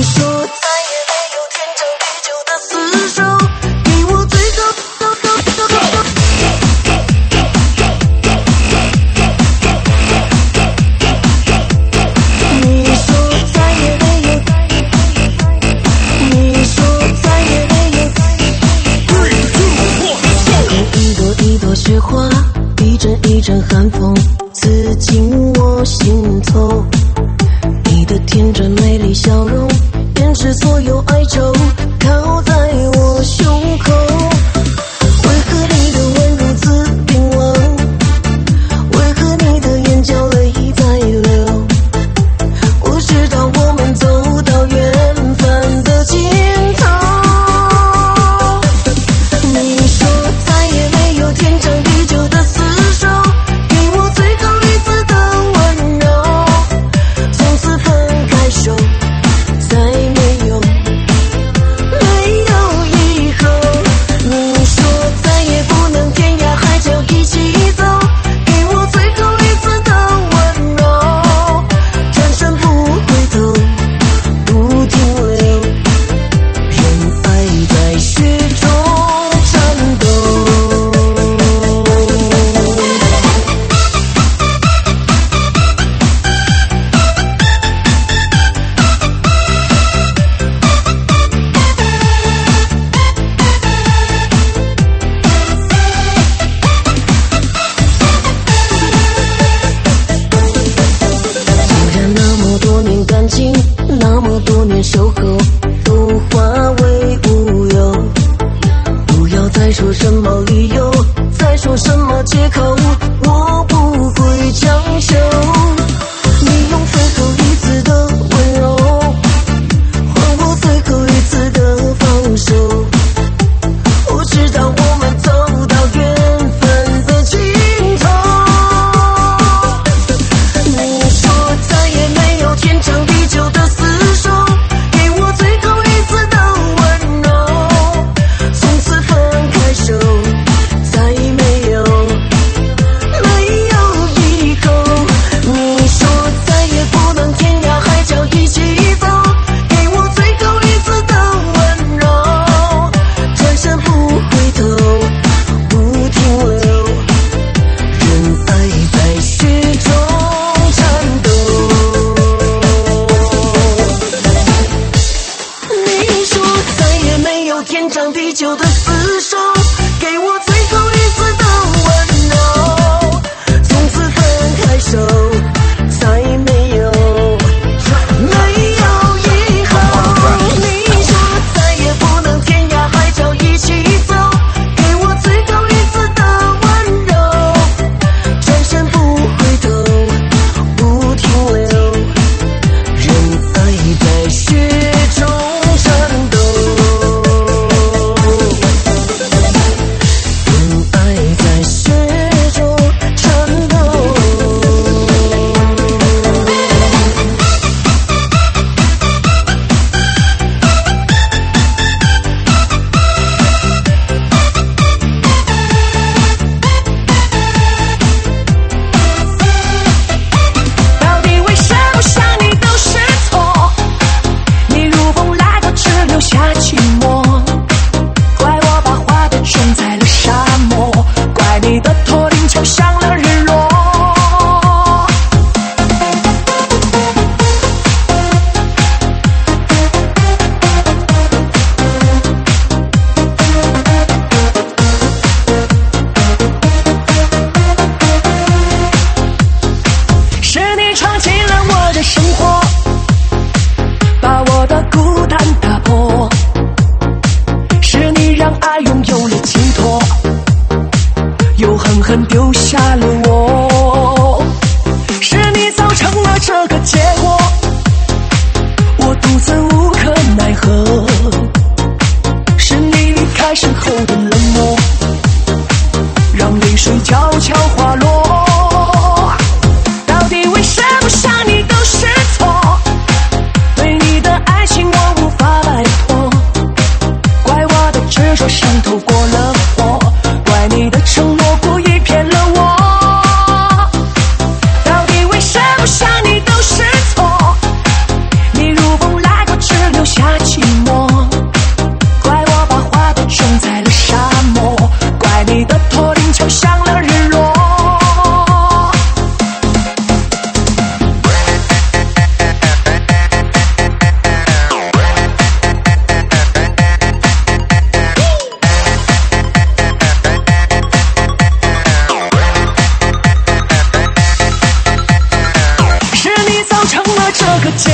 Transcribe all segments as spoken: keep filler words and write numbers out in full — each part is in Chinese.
雪中颤抖。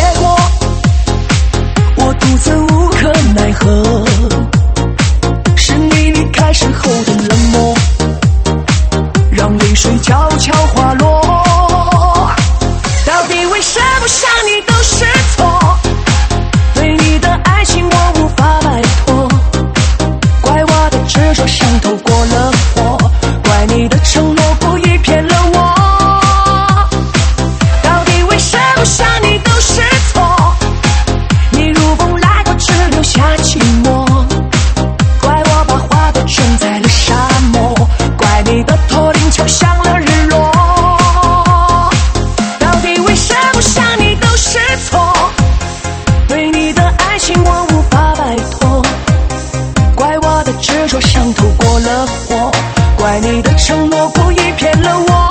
果，我独自无可奈何。是你离开时候的冷漠，让泪水悄悄滑落。到底为什么想你都是错？对你的爱情我无法摆脱，怪我的执着像透过了火，怪你的承诺故意骗了我。到底为什么想你都是错？你如风来过，只留下寂寞。怪我把花都种在了沙漠，怪你的驼铃敲响了日落。到底为什么想你都是错？对你的爱情我无法摆脱，怪我的执着像透过了火，怪你的承诺故意骗了我。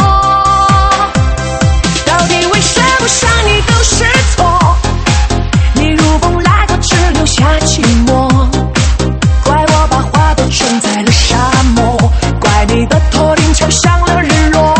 到底为什么想你都是错？你如风来过，只留下寂寞。怪我把花都种在了沙漠，怪你的驼铃敲响了日落。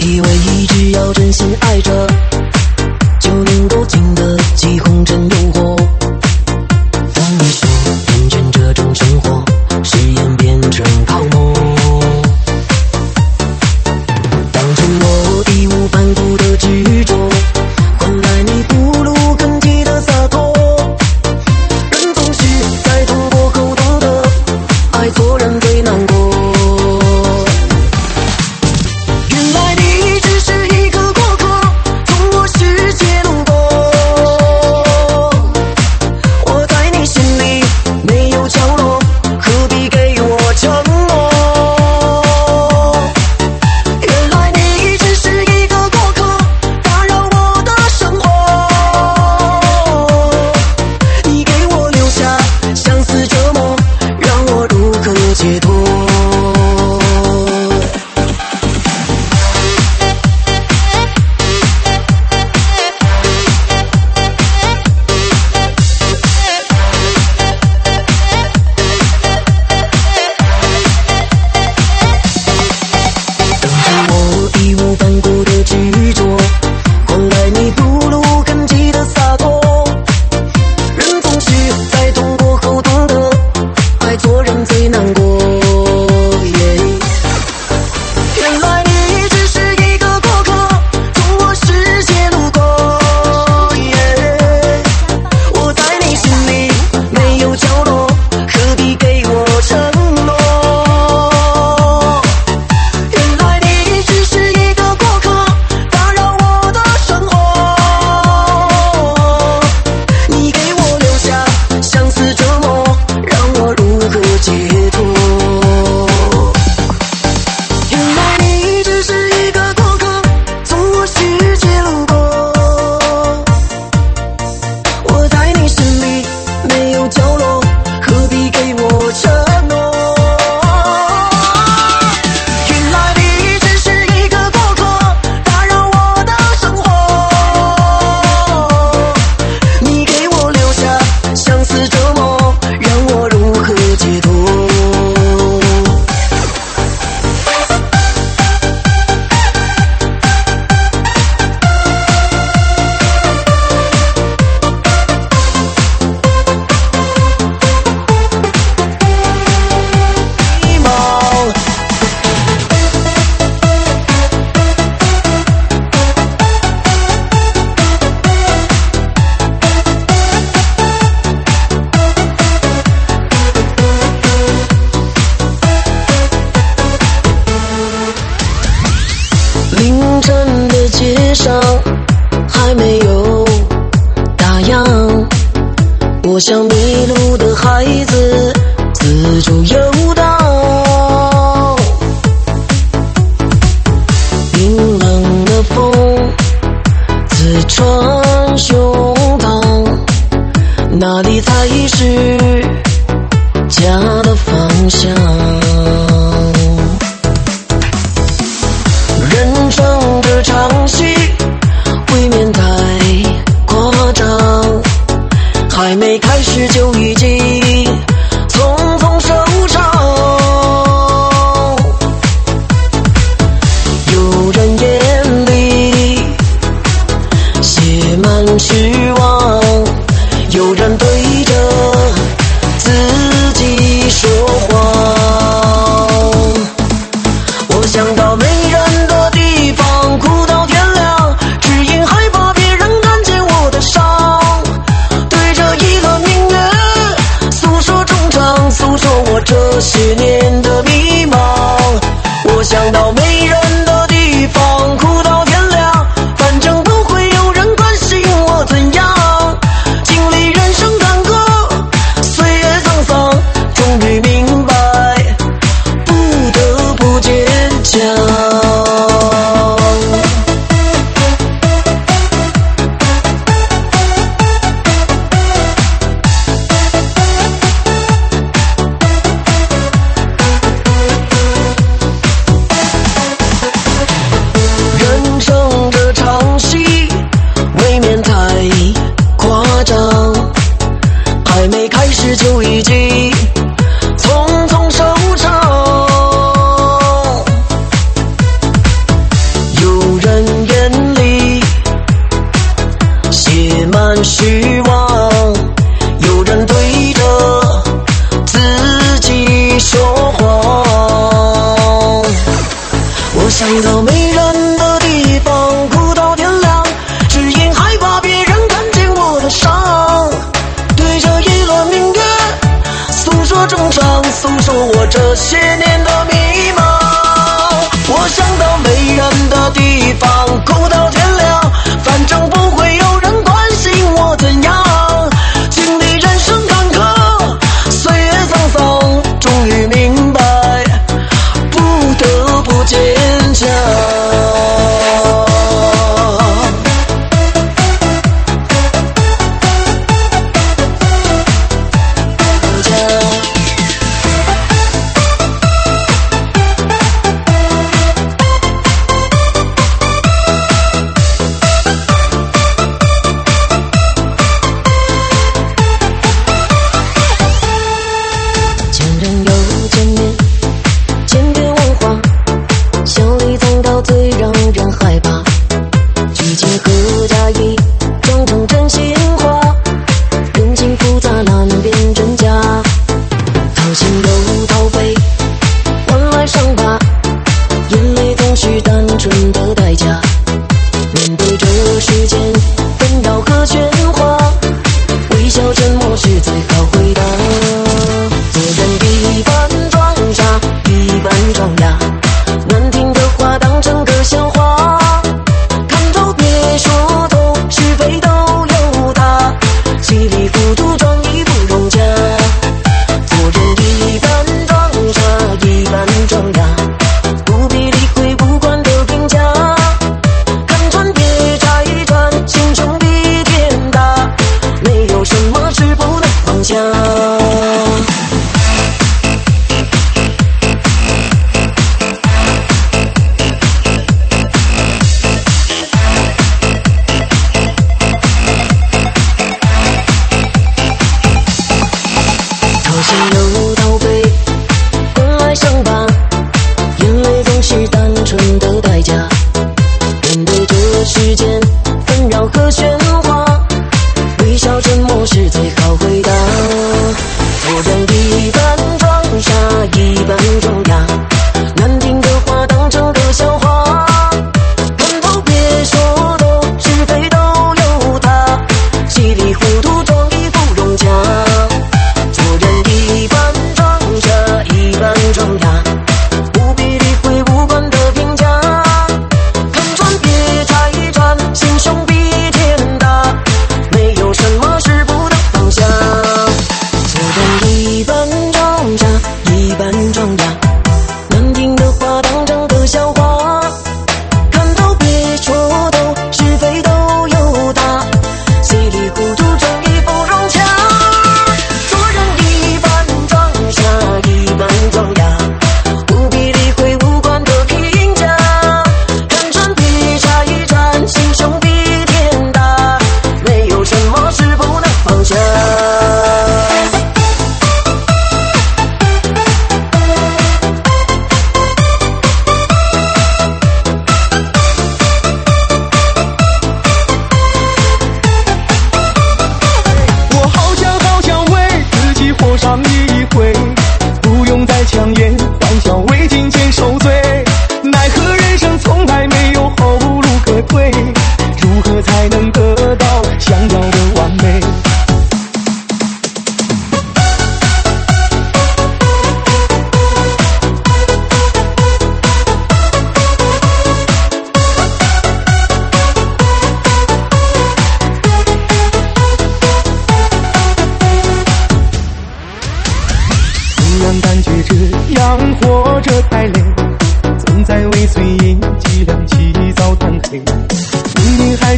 以为只要真心爱着，就能够经得起红尘诱惑。当你说厌倦这种生活，誓言变成泡沫。当初我义无反顾的执着，换来你不露痕迹的洒脱。人总是在痛过后懂得，爱错人最难过。原来你只是一个过客，从我世界路过。我在你心里没有角落，何必给我承诺？原来你只是一个过客，打扰我的生活。你给我留下相思折磨，让我如何解脱？我义无反顾的执着，换来你不露痕迹的洒脱。人总是在痛过后懂得，爱错人最难过。原来你只是一个过客，从我世界路过。我在你心里没有角落，何必给我承诺？原来你只是一个过客，打扰我的生活。你给我留下相思折磨，让我如何解脱？原来你只是一个过客，从我世界路过。我在你心里没有角落，何必给我承诺？原来你只是一个过客，打扰我的生活。你给我留下相思折磨，让我如何解脱？迷茫。凌晨的街上还没有打烊，我像迷路的孩子四处游荡。冰冷的风刺穿胸膛，哪里才是家的方向？人生这场戏未免太夸张，还没开始就已经匆匆收场。有人眼里写满失望，有人对着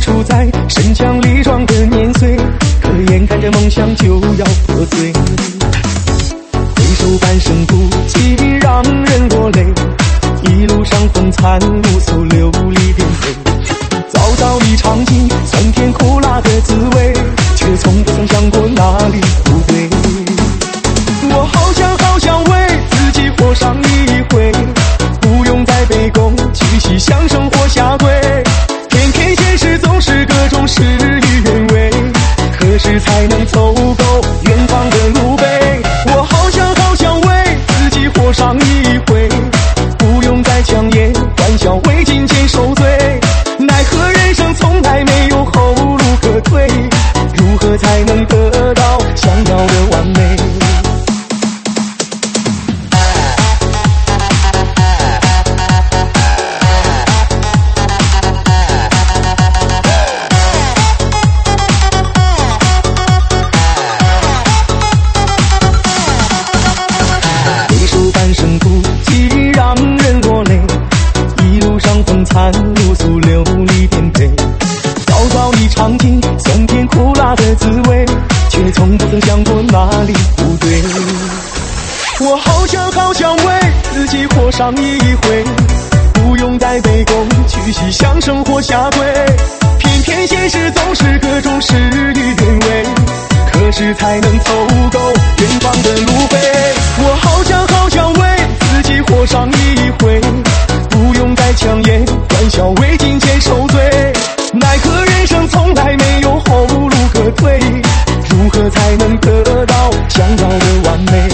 处在身强力壮的年岁，可眼看着梦想就要破碎。回首半生孤寂让人落泪，一路上风餐露宿流离颠沛。早早已尝尽酸甜苦辣的滋味，却从不曾想过哪里不对。我好想好想为自己活上一回，不用再卑躬屈膝向生活下跪，偏偏现实总是各种事与愿违，何时才能走够远方的路碑？我好想好想为自己活上一回，不用再强颜欢笑为金钱受罪，奈何人生从来没有后路可退，如何才能得到想要的完美？残露宿流离颠沛，早早已尝尽酸甜苦辣的滋味，却从不曾想过哪里不对。我好想好想为自己活上一回，不用再卑躬屈膝向生活下跪，偏偏现实总是各种事与愿违，何时才能走够远方的路碑？我好想好想为自己活上一回，不用再强颜欢笑为金钱受罪，奈何人生从来没有后路可退，如何才能得到想要的完美？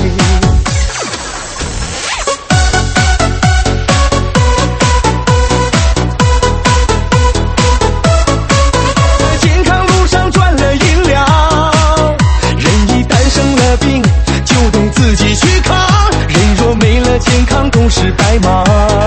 健康路上赚了银两，人一旦生了病就得自己去扛，人若没了健康都是白忙。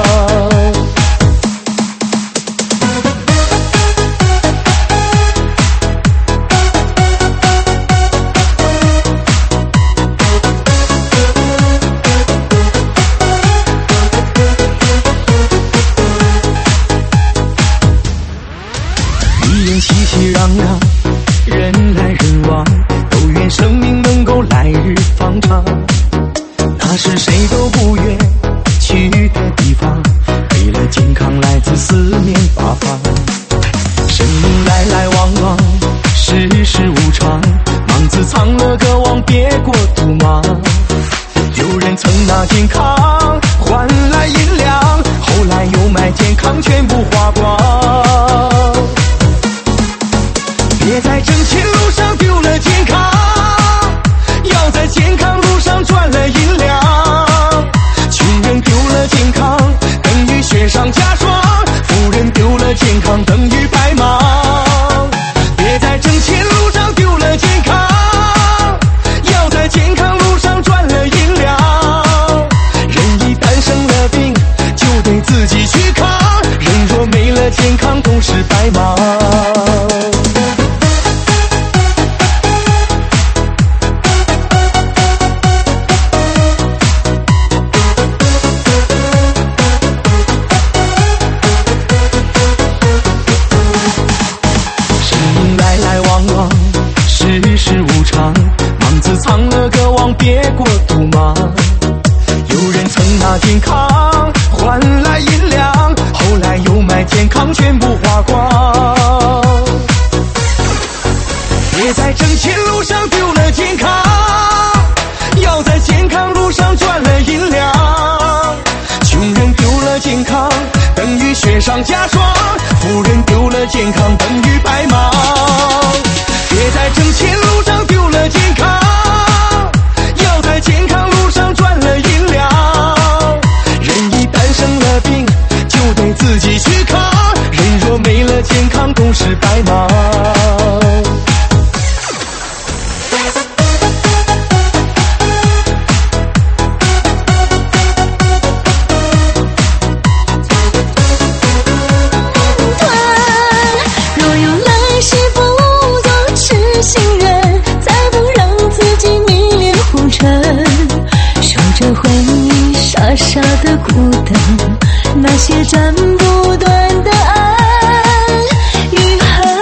熙熙攘攘，人来人往，都愿生命能够来日方长。那是谁都不愿去的地方，为了健康来自四面八方。生命来来往往，世事无常，忙自藏了个望，别过度忙。有人曾拿健康换来银两，后来又买健康全部花光。别在挣钱路上丢了健康，要在健康路上赚了银两。穷人丢了健康等于雪上加霜，富人丢了健康等于白忙。别在挣钱路上丢了健康，要在健康路上赚了银两。人一旦生了病就得自己去扛，人若没了健康都是白忙。藏了个望，别过度忙。有人曾拿健康换来银两，后来又买健康全部花光。别在挣钱路上丢了健康，要在健康路上赚了银两。穷人丢了健康等于雪上加霜，富人丢了健康等于白忙。别在挣钱路上丢了健康，在健康路上赚了银两。人一旦生了病就得自己去扛，人若没了健康都是白忙。傻傻的孤单，那些斩不断的爱与恨。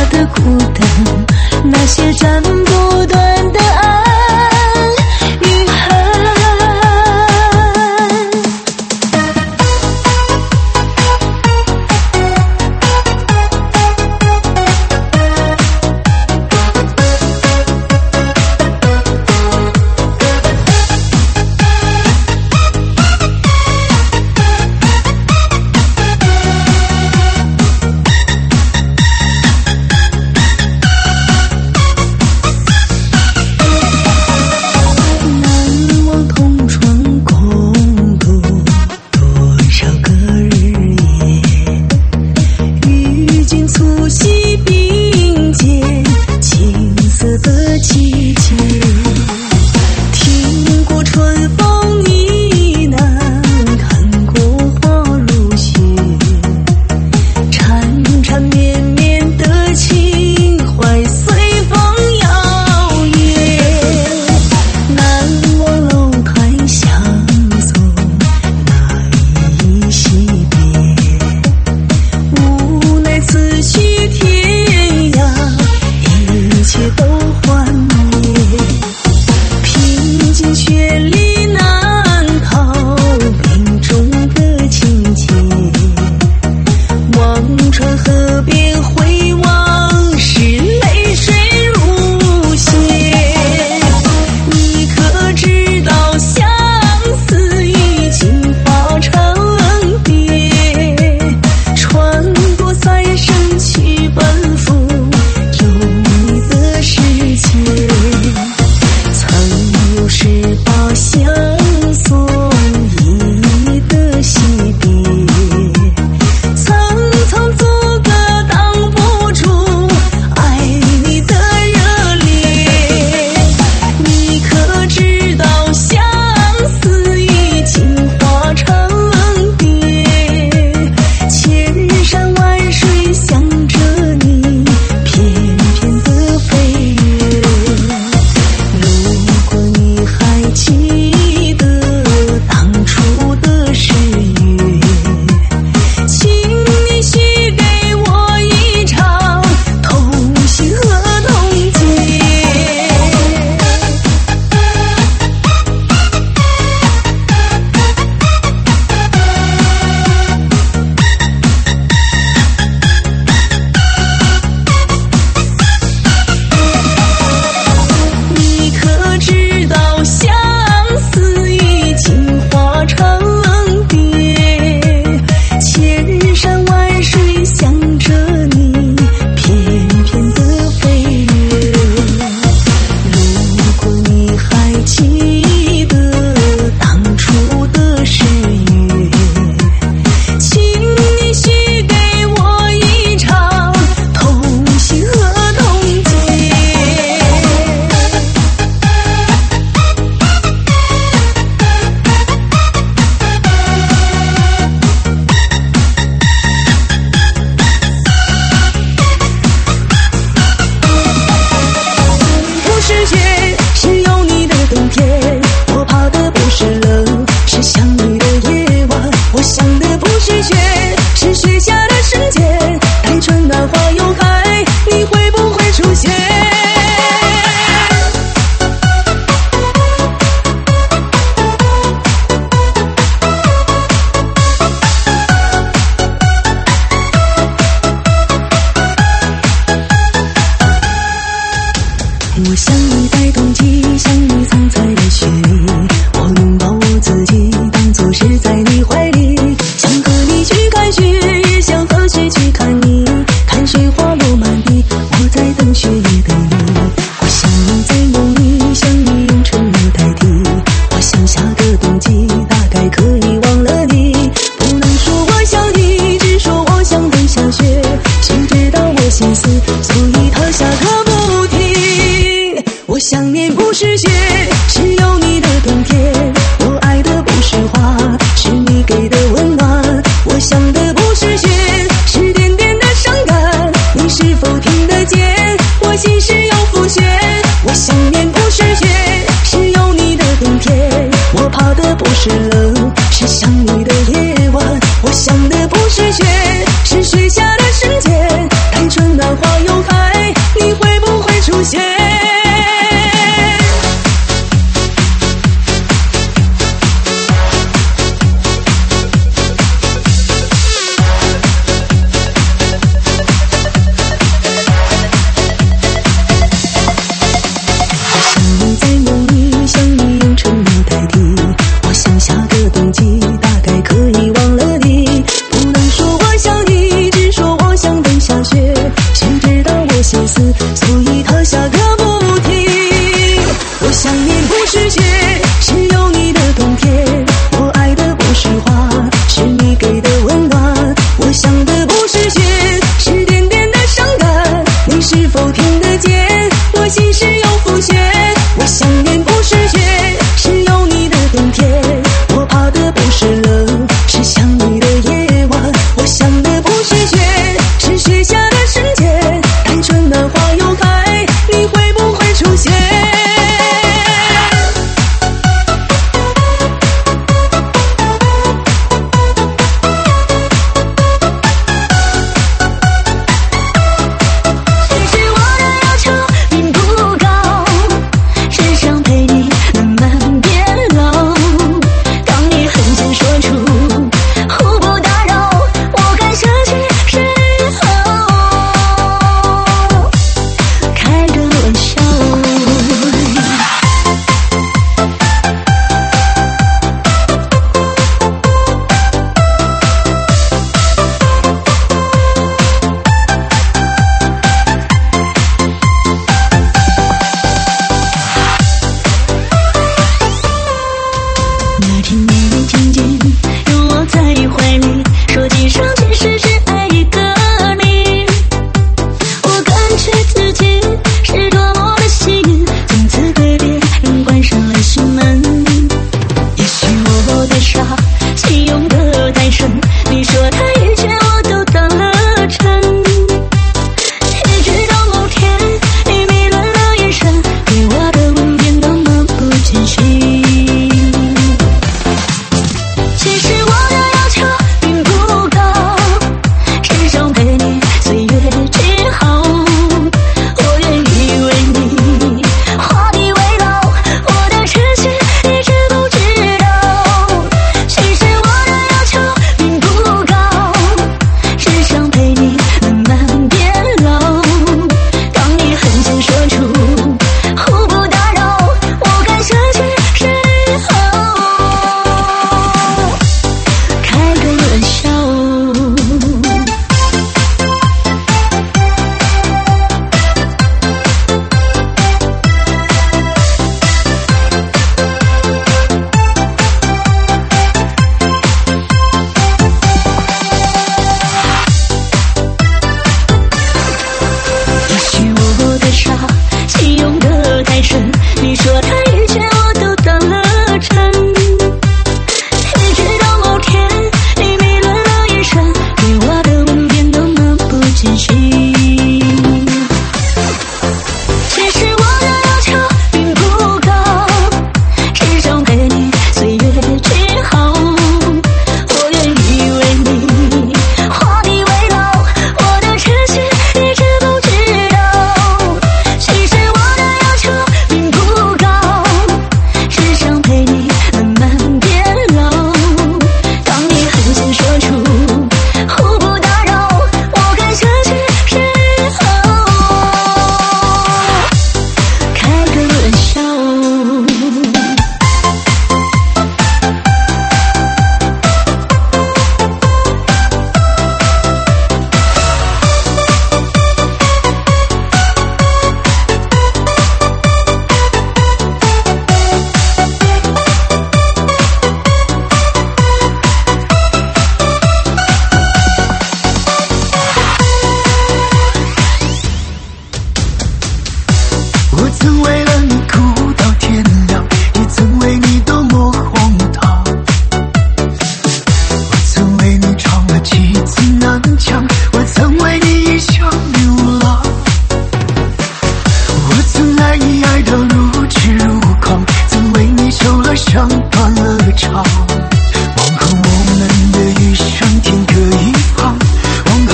的孤单，那些斩不断的爱与恨。 得见，我心事有风雪。我想念不是雪，是有你的冬天。我怕的不是冷，是想你的夜晚。我想的不是雪，是雪下的瞬间。看春暖花又开，你会不会出现？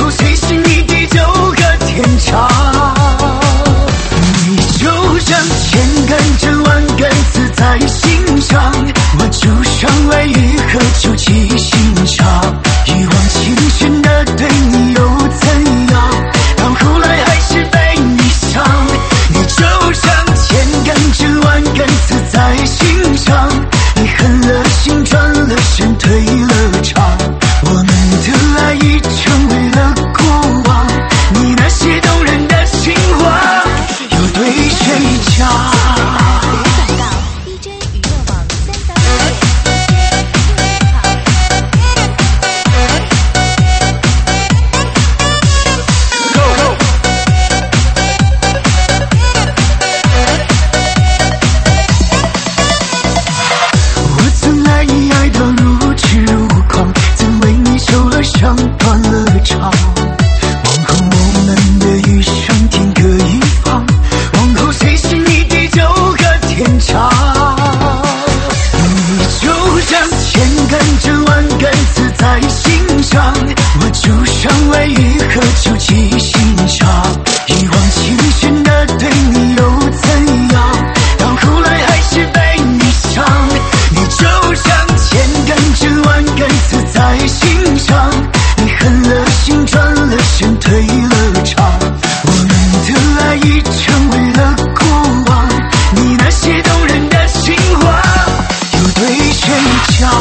向前。 已成为了过往，你那些动人的情话又对谁讲？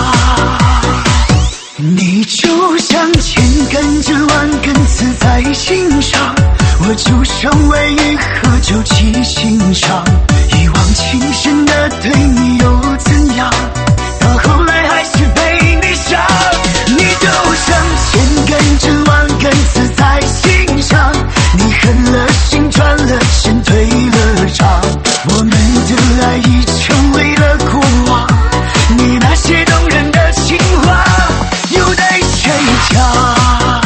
你就像千根这万根刺在心上，我就像唯一喝酒气欣赏，一往情深的对你又怎样？到后来还是被你伤。你就像千根这万根刺在心上，你狠了心转了身退了场，我们的爱已成为了过往，你那些动人的情话又对谁讲？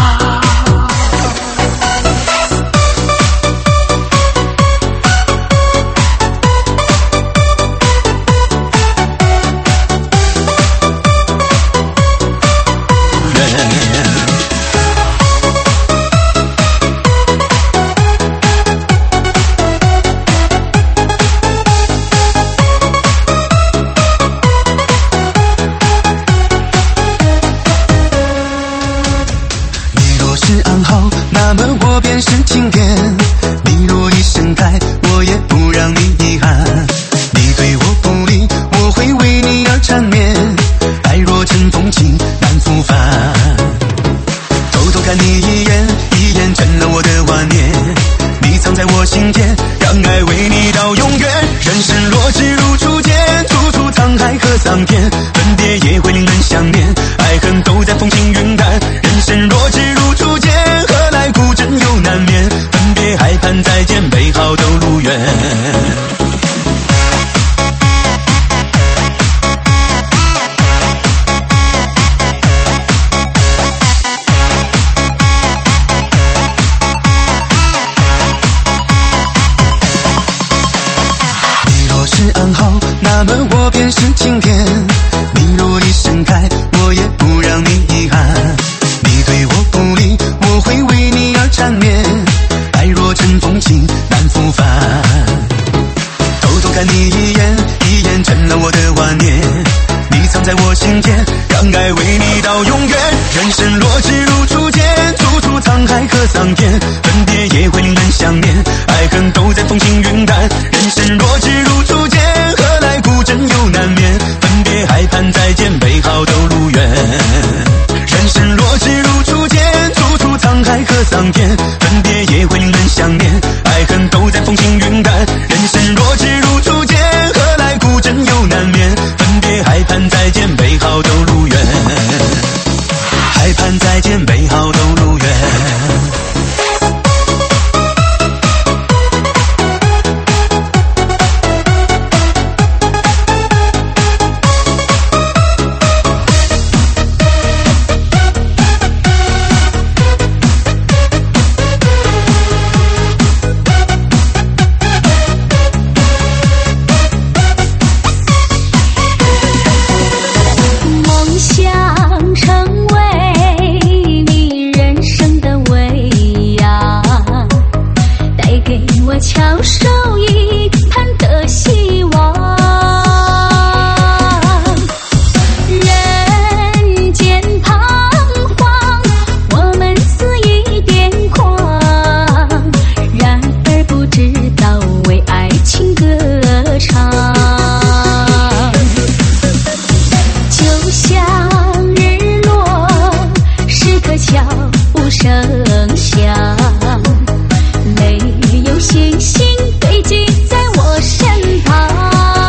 那么我便是晴天，你若一盛开，我也不让你遗憾。你对我不理，我会为你而缠绵，爱若尘封情难复返。偷偷看你一眼，一眼成了我的万年，你藏在我心间，让爱为你到永远。人生若只如初见，处处沧海和桑田，分别也会令人想念，爱恨都在风轻云淡。人生若只如初见，孤枕又难眠，分别还盼再见，美好都如愿。你若是安好，那么我便是晴天，你若一盛开，我也不让你遗憾。你对我不理，我会为你而缠绵，爱若尘封情难复返。偷偷看你一眼，一眼成了我的万年，你藏在我心间，让爱为你到永远。人生若只如初见，处处沧海和桑田，分别也会令人想念，爱恨都在风轻云淡。人生若只如初见，何来孤枕又难眠，分别还盼再见，美好都如愿。人生若只如初见，处处沧海和桑田，分别也会令人想念，爱恨都在风轻云淡。人生若只如初见，何来孤枕又难眠，分别还盼再见，美好都如愿，还盼再见，美好都如愿。 没有星星堆积在我身旁。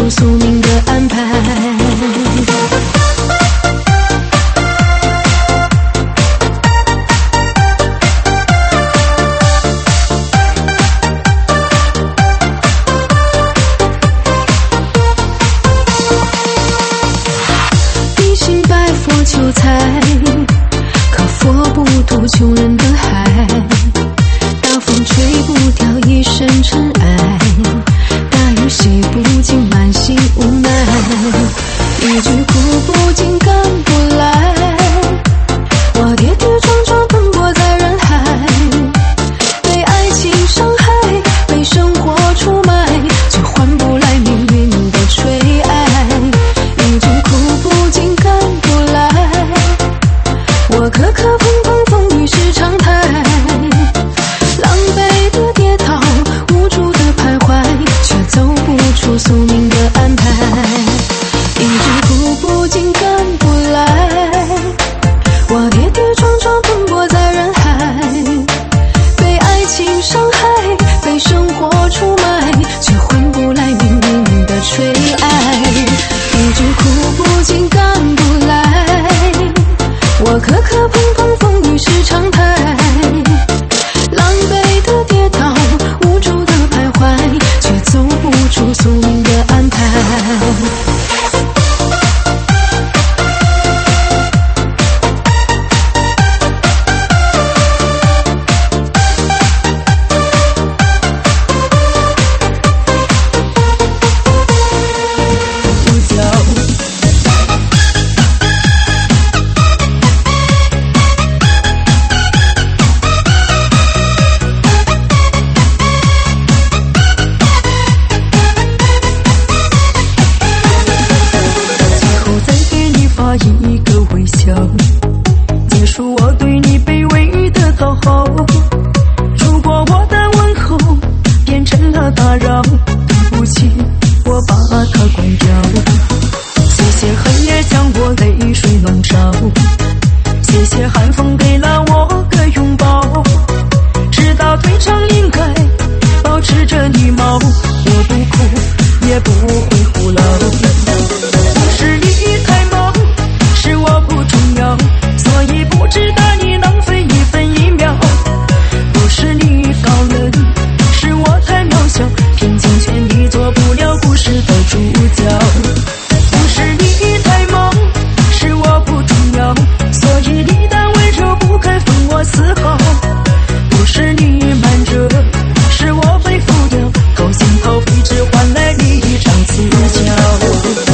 出宿命的安排。地心拜佛求财，可佛不渡穷人的海。大风吹不掉一身尘埃，大雨洗不尽满心无奈。一句苦不尽甘不来，我跌跌撞撞奔波在人海，被爱情伤害，被生活出卖，却换不来命运的垂爱。一句苦不尽甘不来，我磕磕碰碰风雨是常态，狼狈的跌倒，无助的徘徊，却走不出宿命的安排。一句苦不尽甘不来，我跌跌撞撞奔波在人海，被爱情伤害，被生活出卖，却换不来命运的垂爱。一句苦不尽甘不来，我磕磕碰碰风雨是常态，狼狈的跌倒，无助的徘徊，却走不出宿命的安排。一个微笑，结束我对你卑微的讨好。如果我的问候变成了打扰，对不起，我把它关掉。谢谢黑夜将我泪水笼罩，谢谢寒风给了我个拥抱。知道退场应该保持着礼貌，我不哭也不会胡闹。是你太忙，是我不重要，所以不值得你浪费一分一秒。不是你高冷，是我太渺小，拼尽全力做不了故事的主角。不是你太忙，是我不重要，所以你的温柔不肯分我丝毫。不是你瞒着，是我被负掉，掏心掏肺只换来你一场死角。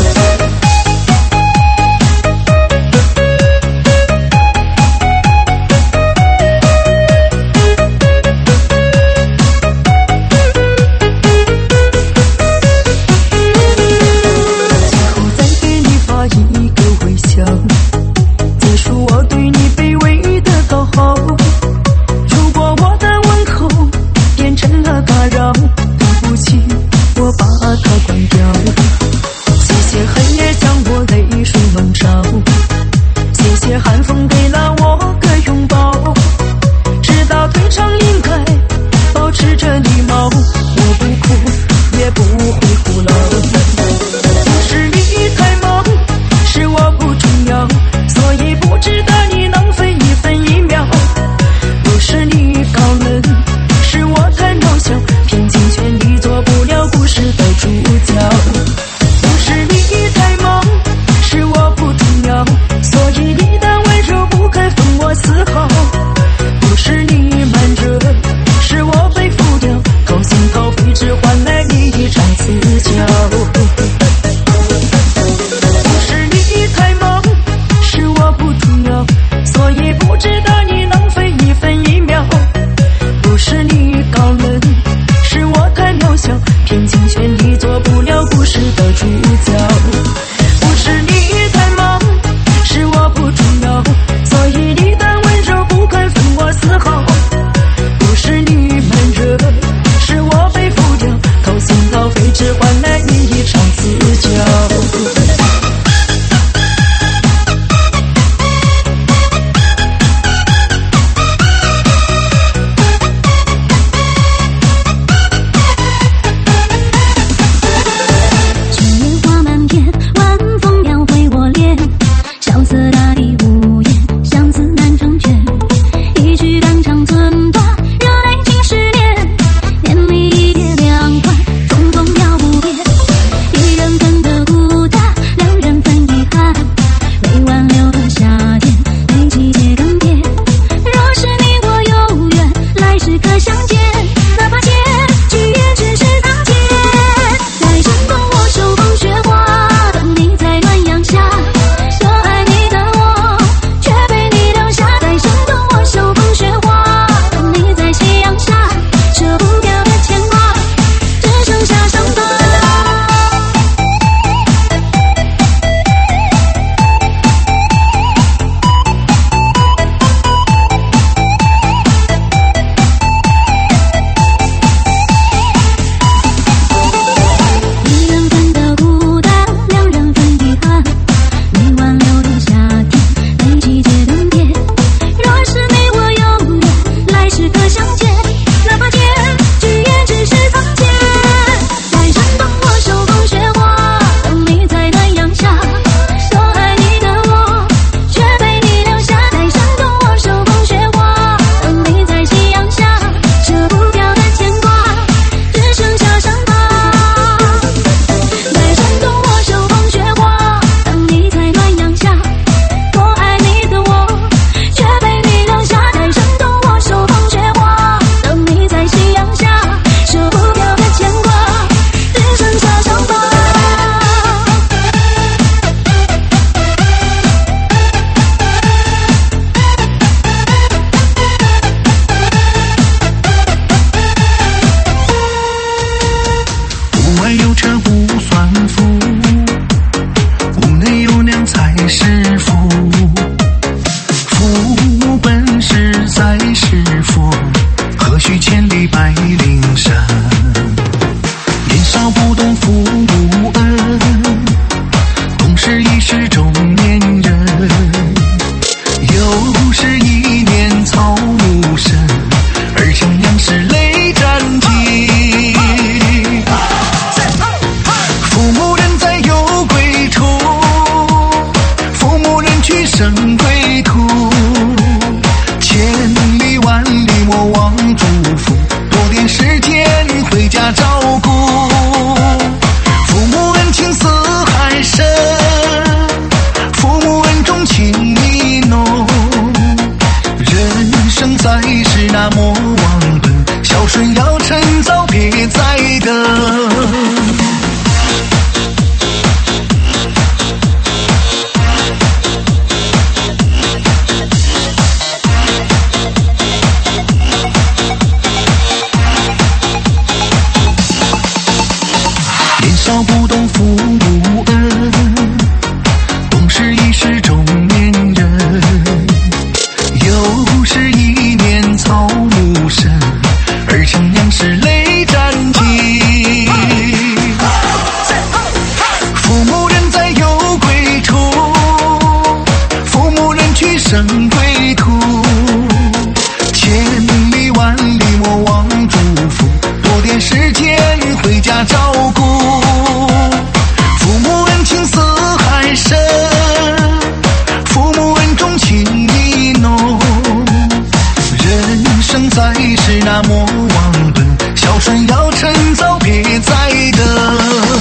生归途。千里万里莫忘祝福，多点时间回家照顾。父母恩情似海深，父母恩重情意浓。人生在世那莫忘本，孝顺要趁早别再等。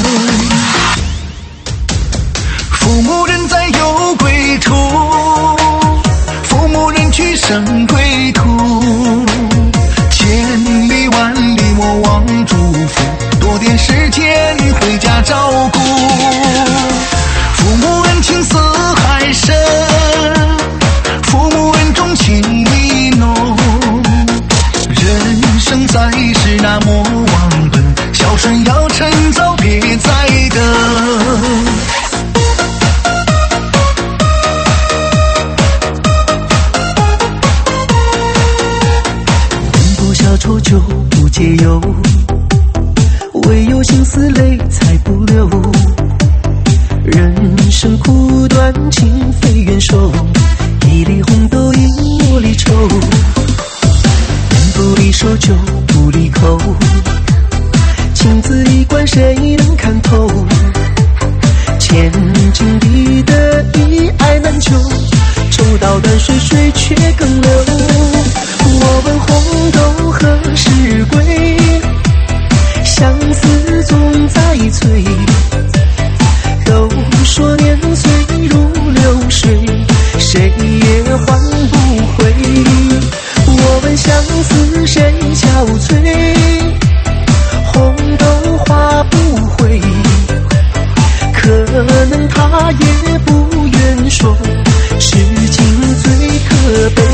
父母人在有归途，父母人去生归途。千里万里莫忘祝福，多点时间回家照顾。父母恩情似海深，父母恩重情意浓。人生在世那莫忘本，孝顺要趁早别再等。愁酒不解忧，唯有心思泪才不流。人生苦短，情非愿收，一粒红豆一茉莉愁。人不离手，酒不离口，情字一贯谁能看透？千金地的一爱难求，抽刀断水，水却更流。我问红豆何时归？相思总在催。都说年岁如流水，谁也换不回。我问相思谁憔悴？红豆花不回，可能他也不愿说，是情最可悲。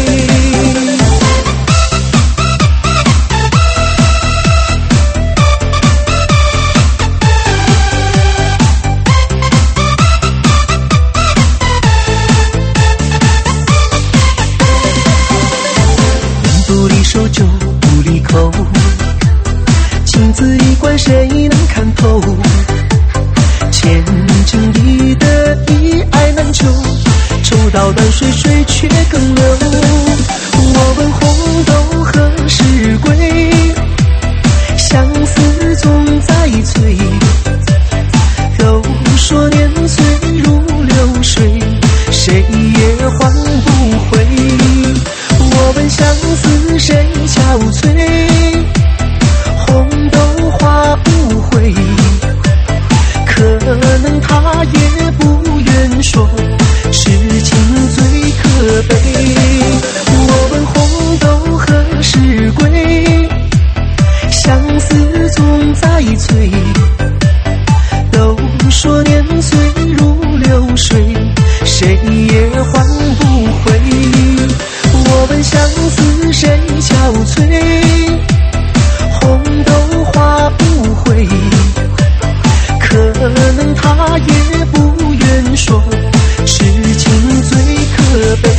手酒不离口，情字一贯谁能看透？千金地的一爱难求，抽刀断水，水却更流。我问红豆何时归？相思总在催。都说年岁如流水，谁也换不回。我问相思谁憔悴？红豆花不回，可能他也不愿说，是情最可悲。我问红豆何时归？相思总在催。都说年岁如流水，谁也换不回。我问相思谁憔悴？红豆花不回，可能他也不愿说，是情最可悲。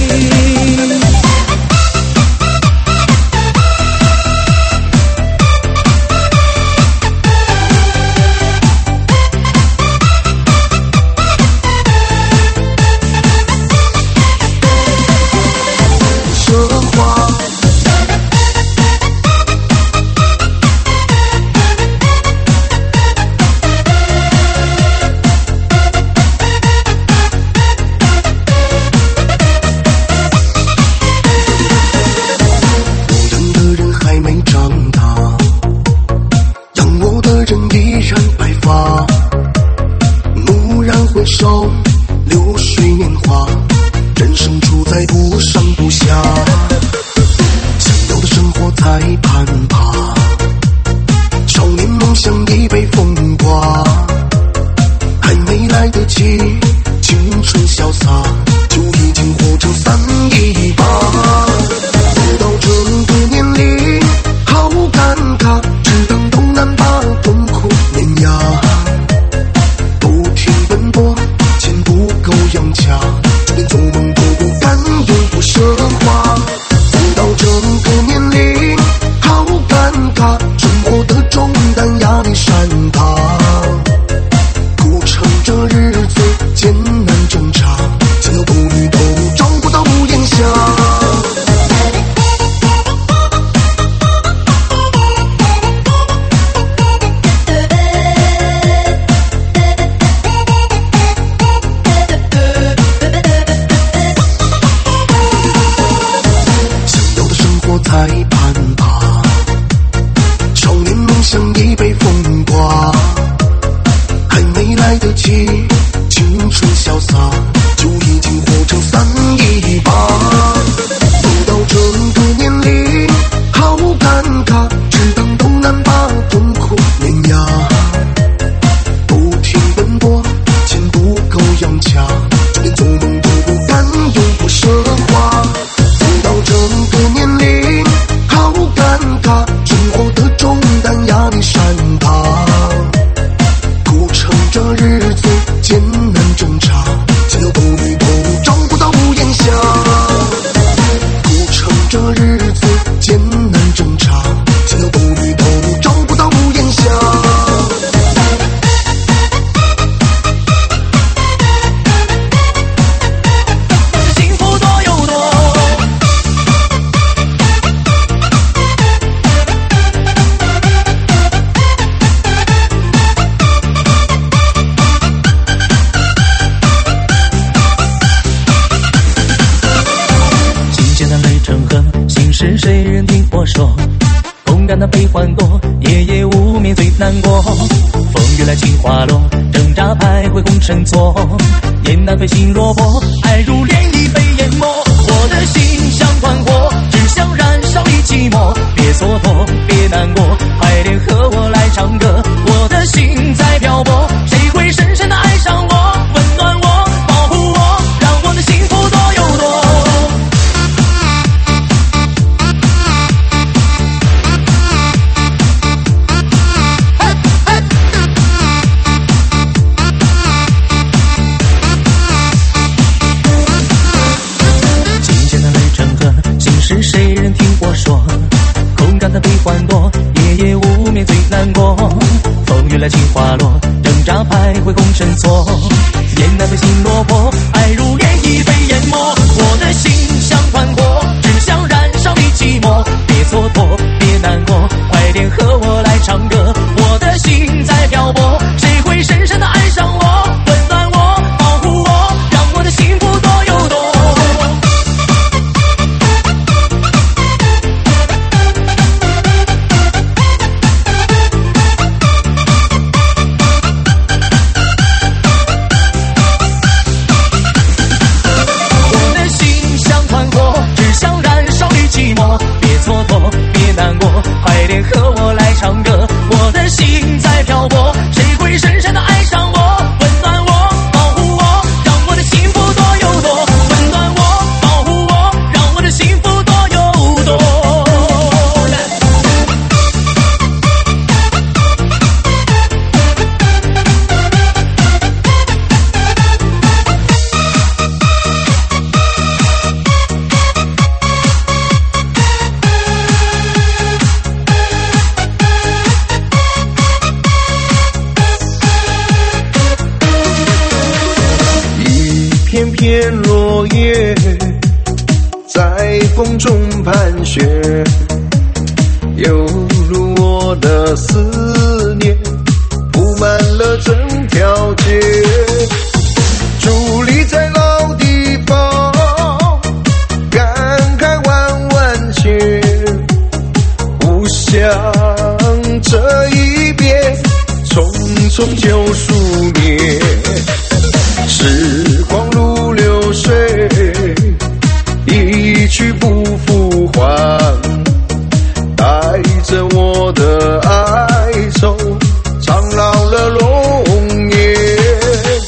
这日子艰难挣扎，想要步履都找不到屋檐下。 来得及，青春潇洒就已经活成三一八。走到这个年龄，好尴尬，只当东南把痛苦碾压。不停奔波，钱不够养家，就连做梦都不敢，永不奢华。走到这个年龄，好尴尬，生活的重担压力山大。这日子艰难挣扎，前头不对头，找不到屋檐下。苦撑这日子艰难挣扎，前头不对头，找不到屋檐下。幸福多又多。是谁人听我说，空感的悲欢多，夜夜无眠最难过。风雨来情花落，挣扎徘徊红尘错，雁南飞心若破，爱如涟漪被淹没。我的心像团火，只想燃烧你寂寞。别蹉跎，别难过，快点和我来唱歌。我的心在漂泊，谁会深深地爱上我，温暖我，保护我，让我的幸福多又多。是谁人听我说，空感的悲欢多，夜夜无眠最难过。风雨来情花落，挣扎徘徊红尘错，雁南飞心落魄，爱如涟漪被淹没。我的心像团火，只想燃烧你寂寞。别蹉跎，别难过，快点和我来唱歌。我的心在漂泊，谁会深深地爱上我，温暖我，保护我，让我的幸福多又多。别蹉跎，别难过，快点和我来唱歌。我的心在漂泊，谁会深深地爱上我，温暖我，保护我，让我的幸福多又多。温暖我，保护我，让我的幸福多又多。 片片落叶在风中盘旋，犹如我的思念铺满了整条街。伫立在老地方，感慨万万千，不想这一别匆匆就数年。时光如流水，一去不复还，带着我的哀愁，苍老了容颜。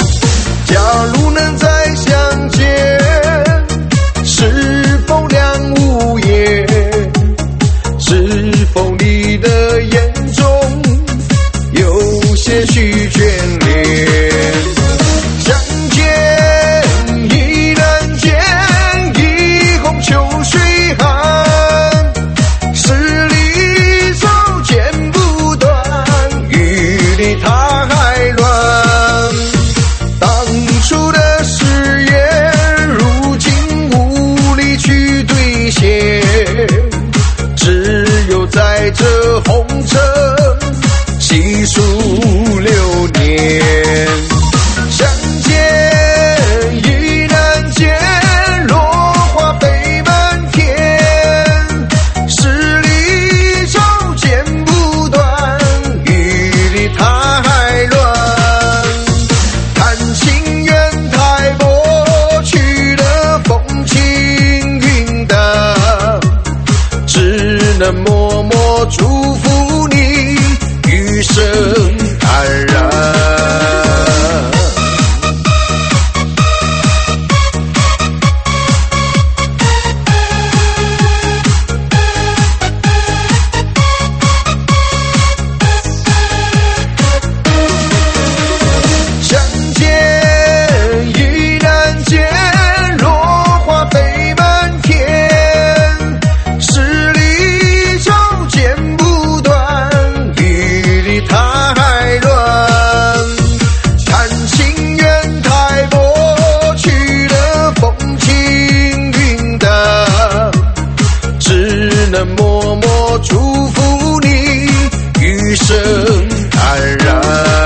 能默默祝福你余生安然。